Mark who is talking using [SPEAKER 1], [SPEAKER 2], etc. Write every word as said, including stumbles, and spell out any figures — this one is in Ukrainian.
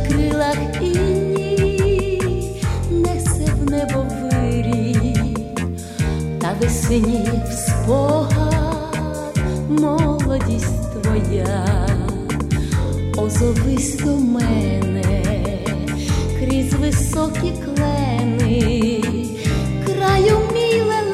[SPEAKER 1] крилах іній несе в небо вирій, та весні в спогад молодість твоя. Озовись до мене крізь високі клени, краю мій